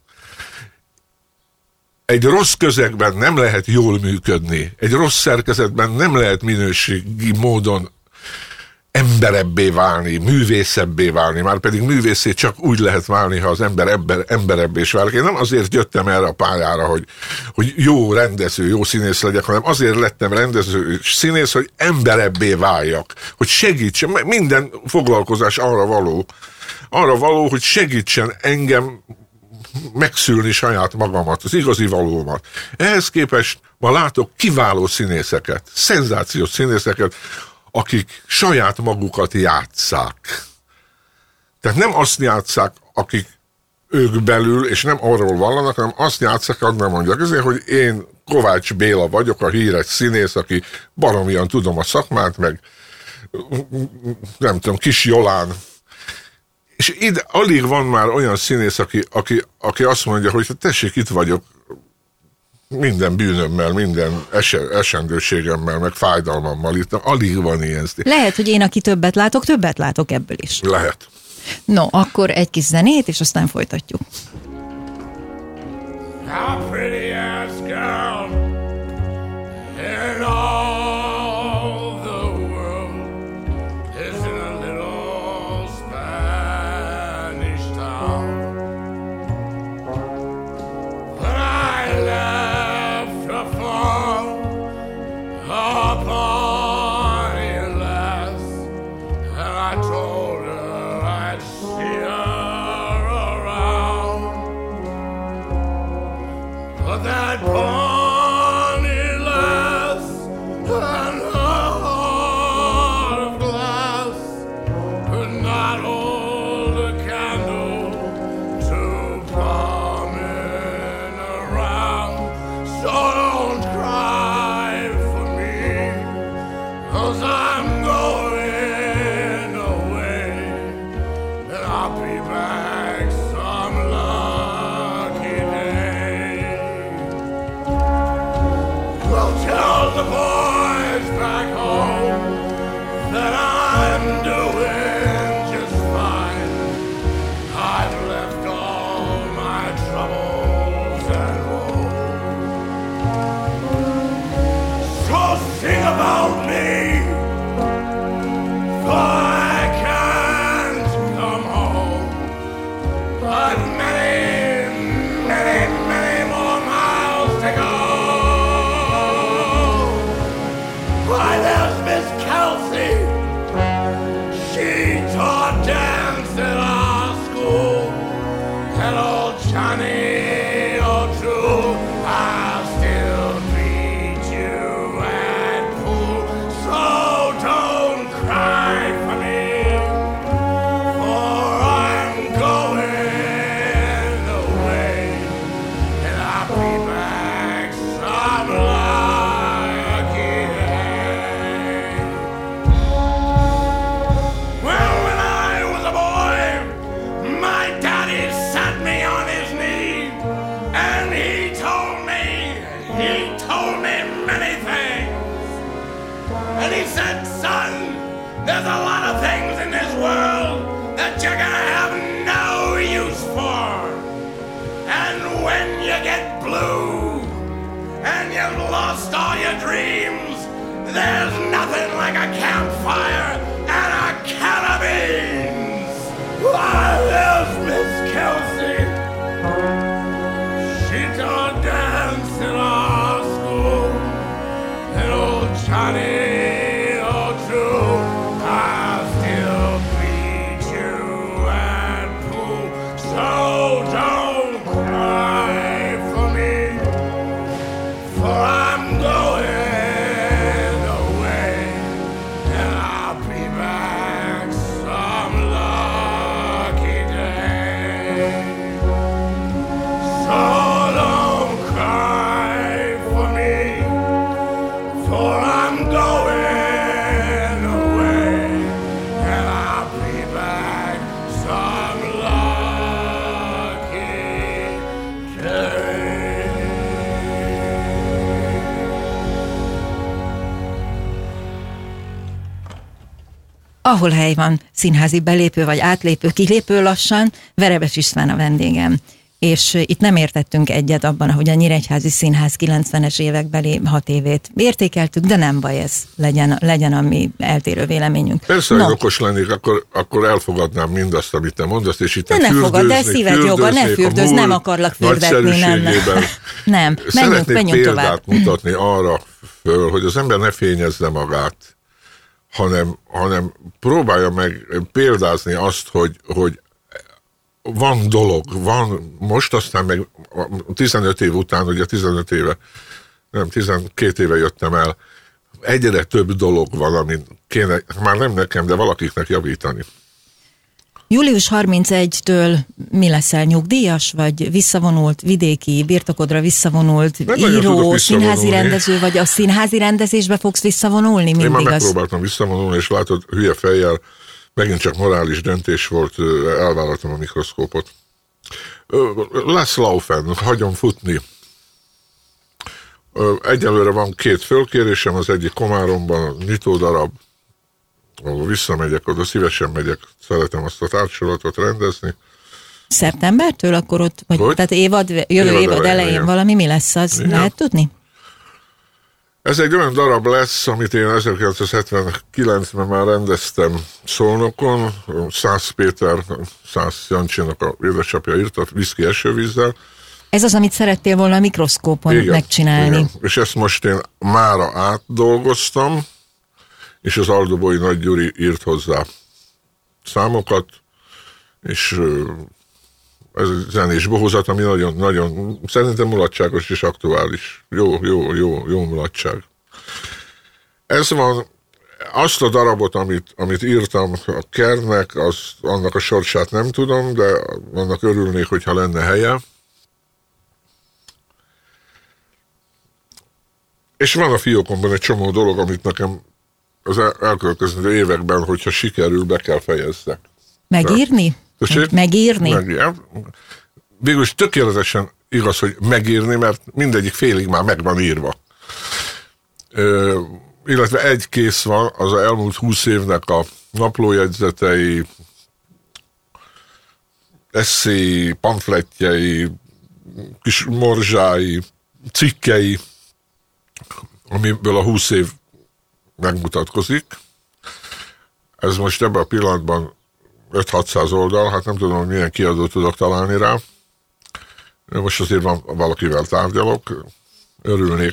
Egy rossz közegben nem lehet jól működni. Egy rossz szerkezetben nem lehet minőségi módon emberebbé válni, művészebbé válni. Már pedig művészé csak úgy lehet válni, ha az ember emberebbé is válik. Én nem azért jöttem erre a pályára, hogy jó rendező, jó színész legyek, hanem azért lettem rendező és színész, hogy emberebbé váljak. Hogy segítsen. Minden foglalkozás arra való, hogy segítsen engem megszülni saját magamat, az igazi valómat. Ehhez képest ma látok kiváló színészeket, szenzációs színészeket, akik saját magukat játsszák. Tehát nem azt játsszák, akik ők belül, és nem arról vallanak, hanem azt játsszák, hogy mondják. Ezért, hogy én Kovács Béla vagyok, a híres színész, aki baromian tudom a szakmát, meg nem tudom, Kis Jolán. És ide alig van már olyan színész, aki azt mondja, hogy tessék, itt vagyok, minden bűnömmel, minden esendőségemmel, meg fájdalmammal, itt alig van ilyen. Lehet, hogy én, aki többet látok ebből is. Lehet. No, akkor egy kis zenét, és aztán folytatjuk. How pretty as girl in all the world is in a little Spanish town. When I left her for a party last, and I told her I'd see her around. But that bonny lass and her heart of glass could not hold a candle to plumbing around. So don't cry for me, 'cause I'm going away, and I'll be back some lucky day. Well, tell the boys back home that I'm doing just fine. I've left all my troubles at home. So sing about me, for I can't come home. But many, many, many more miles to go. Why, there's Miss Kelsey and lost all your dreams. There's nothing like a campfire and a can of beans. Why, there's Miss Kelsey. She don't dance in our school. And old Johnny, oh true, I'll still beat you at pool. So don't cry for me, for I'm going away, and I'll be back some lucky day. So don't cry for me, for I'm going away, and I'll be back some lucky day. Ahol hely van, színházi belépő vagy átlépő, kilépő lassan, Verebes István a vendégem. És itt nem értettünk egyet abban, hogy a Nyíregyházi Színház 90-es évekbeli 6 évét értékeltük, de nem baj, ez legyen a mi eltérő véleményünk. Persze, hogy okos lennék, akkor elfogadnám mindazt, amit te mondasz, és itt de ne fogad, de szíved joga, ne fürdőz, nem akarlak fürdetni, nem. Nem, menjünk példát tovább. mutatni arra föl, hogy az ember ne fényezze magát, hanem próbálja meg példázni azt, hogy van dolog, van most, aztán meg 15 év után, ugye 12 éve jöttem el, egyre több dolog van, amit kéne, már nem nekem, de valakiknek javítani. Július 31-től mi leszel, nyugdíjas, vagy visszavonult, vidéki, birtokodra visszavonult, író, színházi rendező, vagy a színházi rendezésbe fogsz visszavonulni mindig? Én már megpróbáltam visszavonulni, és látod, hülye fejjel, megint csak morális döntés volt, elvállaltam a mikroszkópot. Lesz laufen, hagyom futni. Egyelőre van 2 fölkérésem, az egyik Komáromban, nyitódarab, ahol visszamegyek, oda szívesen megyek, szeretem azt a társulatot rendezni. Szeptembertől akkor ott, vagy tehát jövő évad elején valami, mi lesz az, igen. Lehet tudni? Ez egy olyan darab lesz, amit én 1979-ben már rendeztem Szolnokon, Szász Péter, Szász Jancsinak a édesapja írta, Viszki esővízzel. Ez az, amit szerettél volna a mikroszkópon megcsinálni. Igen. És ezt most én mára átdolgoztam, és az Aldobói Nagy Gyuri írt hozzá számokat, és ez egy zenés bohózat, ami nagyon, szerintem mulatságos és aktuális. Jó mulatság. Ez van, azt a darabot, amit írtam a Kernnek, annak a sorsát nem tudom, de annak örülnék, hogyha lenne helye. És van a fiókomban egy csomó dolog, amit nekem az elkövetkező években, hogyha sikerül, be kell fejezzek. Megírni? Megírni? Végülis tökéletesen igaz, hogy megírni, mert mindegyik félig már meg van írva. Illetve egy kész van, az elmúlt 20 évnek a naplójegyzetei, eszéi, pamflettjei, kis morzsái, cikkei, amiből a 20 év megmutatkozik. Ez most ebben a pillanatban 5-600 oldal, hát nem tudom, hogy milyen kiadót tudok találni rá. Most azért van, valakivel tárgyalok, örülnék.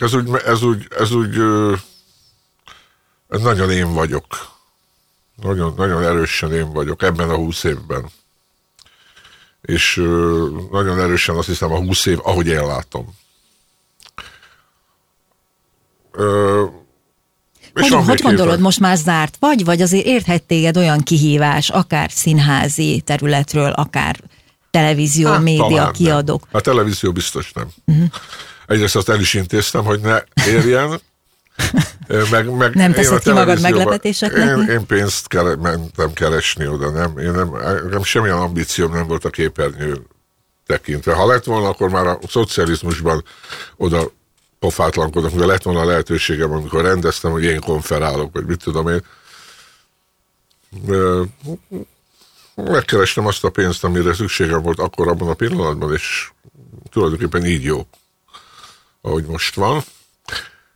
Ez nagyon én vagyok. Nagyon erősen én vagyok ebben a 20 évben. És nagyon erősen azt hiszem a 20 év, ahogy én látom. Hogy gondolod, most már zárt vagy azért érthet téged olyan kihívás, akár színházi területről, akár televízió, média, talán kiadók? Nem. A televízió biztos nem. Egyrészt azt el is intéztem, hogy ne érjen. Nem teszed ki magad meglepetéseknek? Én pénzt mentem keresni oda, nem semmilyen ambícióm nem volt a képernyő tekintve. Ha lett volna, akkor már a szocializmusban oda pofátlankodok, de lett volna a lehetőségem, amikor rendeztem, hogy én konferálok, vagy mit tudom én. Megkerestem azt a pénzt, amire szükségem volt akkor abban a pillanatban, és tulajdonképpen így jó, ahogy most van.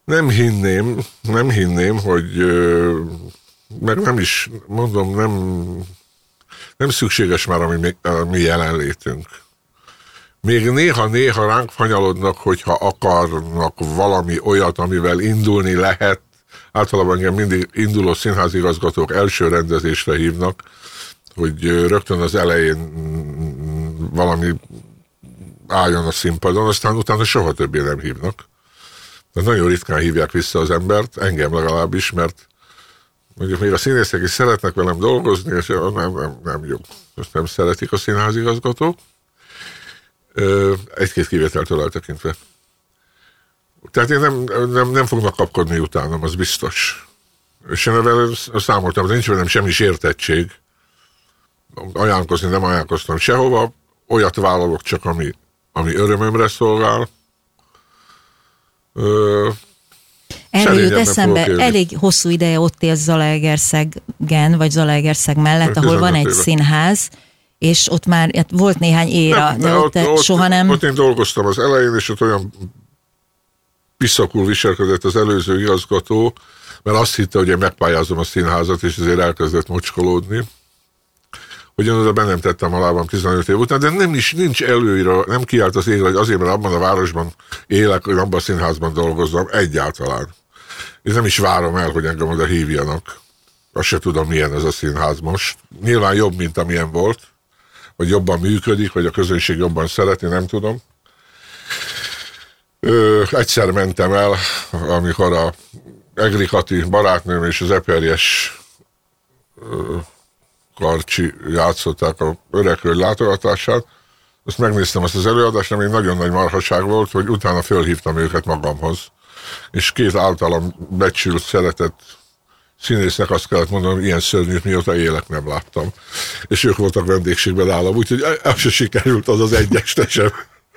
Nem hinném, hogy meg nem is, mondom, nem szükséges már a mi jelenlétünk. Még néha ránk fanyalodnak, hogyha akarnak valami olyat, amivel indulni lehet. Általában engem mindig induló színházigazgatók első rendezésre hívnak, hogy rögtön az elején valami álljon a színpadon, aztán utána soha többé nem hívnak. De nagyon ritkán hívják vissza az embert, engem legalábbis, mert mondjuk még a színészek is szeretnek velem dolgozni, és nem jó. Most nem szeretik a színházigazgatók. Egy-két kivételtől eltekintve. Tehát én nem fognak kapkodni utánam, az biztos. És én vele számoltam, de nincs velem semmi sértettség. Ajánlkozni nem ajánlkoztam sehova, olyat vállalok csak, ami örömömre szolgál. Erről jut eszembe, elég hosszú ideje ott él Zalaegerszegen, vagy Zalaegerszeg mellett, ahol van egy színház, és ott már volt néhány éra, de ott soha nem... Ott én dolgoztam az elején, és ott olyan piszakul viselkedett az előző igazgató, mert azt hitte, hogy én megpályázom a színházat, és ezért elkezdett mocskolódni. Hogy én oda bennem tettem a lábam 15 év után, de nincs előírva, nem kiállt az égre, hogy azért, mert abban a városban élek, hogy abban a színházban dolgozzam, egyáltalán. Én nem is várom el, hogy engem oda hívjanak. Azt se tudom, milyen ez a színház most. Nyilván jobb, mint amilyen volt, vagy jobban működik, vagy a közönség jobban szereti, nem tudom. Egyszer mentem el, amikor a Egri Kati barátnőm és az Eperjes Karcsi játszották a Öreghölgy látogatását. Azt megnéztem azt az előadást, ami nagyon nagy marhaság volt, hogy utána fölhívtam őket magamhoz. És két általam becsült, szeretett színésznek azt kellett mondanom, hogy ilyen szörnyűt mióta élek nem láttam. És ők voltak vendégségben nálam, úgyhogy el se sikerült az egyeste sem.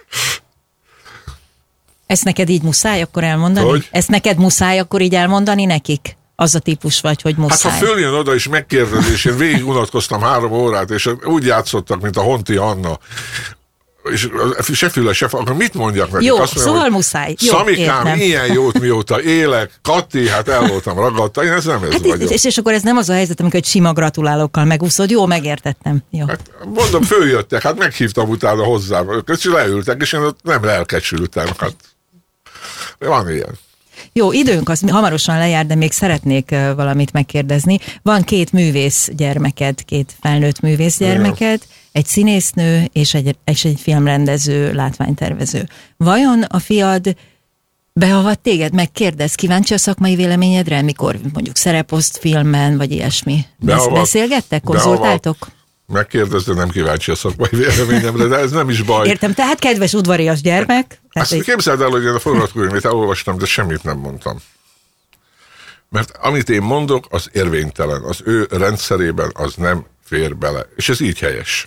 Ezt neked így muszáj akkor elmondani? Hogy? Ezt neked muszáj akkor így elmondani nekik? Az a típus vagy, hogy muszáj. Hát ha följön oda és megkérdez, és én végig unatkoztam 3 órát, és úgy játszottak, mint a Honti Anna, és se füle, se akkor mit mondjak nekik? Jó, azt mondjam, szóval muszáj. Jó, Szamikám, értem. ilyen jót mióta élek, Kati, hát el voltam ragadta, én ez nem ez vagyok. És akkor ez nem az a helyzet, amikor egy sima gratulálókkal megúszod. Jó, megértettem. Jó. Hát, mondom, följöttek, hát meghívtam utána hozzám, és leültek, és én ott nem lelkesültem. Hát, van ilyen. Jó, időnk az hamarosan lejár, de még szeretnék valamit megkérdezni. Van 2 művész gyermeked, 2 felnőtt művész gyermeked, egy színésznő és egy filmrendező, látványtervező. Vajon a fiad beavat téged, megkérdez, kíváncsi a szakmai véleményedre, mikor mondjuk szereposzt filmen, vagy ilyesmi? Beszélgettek, konzultáltok? Megkérdez, de nem kíváncsi a szakmai véleményemre, de ez nem is baj. Értem, tehát kedves udvarias gyermek. Azt képzeld el, hogy én a forgatókönyvét elolvastam, de semmit nem mondtam. Mert amit én mondok, az érvénytelen. Az ő rendszerében az nem fér bele. És ez így helyes.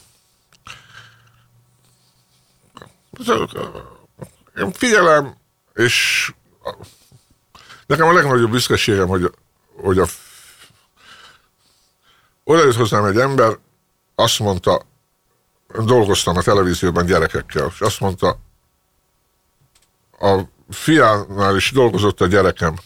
Én figyelem, és nekem a legnagyobb büszkeségem, hogy oda jött hozzám egy ember, azt mondta, dolgoztam a televízióban gyerekekkel, és azt mondta, a fiánál is dolgozott a gyerekem.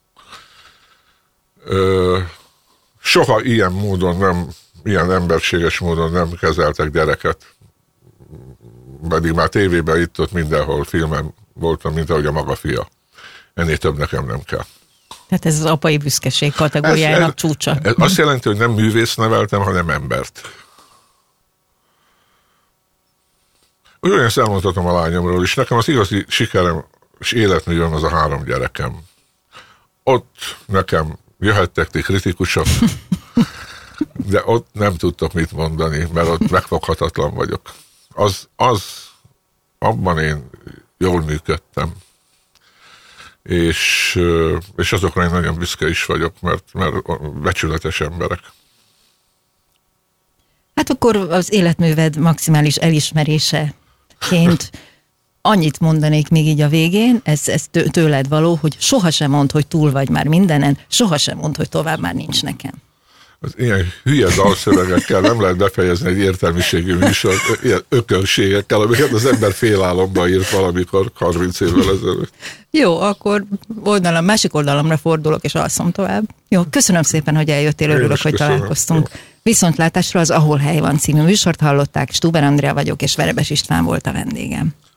Soha ilyen módon nem, ilyen emberséges módon nem kezeltek gyereket. Pedig már tévében itt-ott mindenhol filmen voltam, mint ahogy a maga fia. Ennél több nekem nem kell. Tehát ez az apai büszkeség kategóriájának csúcsa. Ez azt jelenti, hogy nem művész neveltem, hanem embert. Ugyanezt elmondhatom a lányomról is. Nekem az igazi sikerem és életművem az a 3 gyerekem. Ott nekem jöhettek ti kritikusok, de ott nem tudtok mit mondani, mert ott megfoghatatlan vagyok. Abban én jól működtem. És azokra én nagyon büszke is vagyok, mert becsületes emberek. Hát akkor az életműved maximális elismeréseként annyit mondanék még így a végén, ez tőled való, hogy sohasem mondd, hogy túl vagy már mindenen, sohasem mondd, hogy tovább már nincs nekem. Az ilyen hülye dalszövegekkel nem lehet befejezni egy értelmiségű műsor, ilyen ökölségekkel, amiket az ember félálomba írt valamikor 30 évvel ezelőtt. Jó, akkor másik oldalamra fordulok, és alszom tovább. Jó, köszönöm szépen, hogy eljöttél, örülök, hogy találkoztunk. Jó. Viszontlátásra az Ahol hely van című műsort hallották, Stuber Andrea vagyok, és Verebes István volt a vendégem.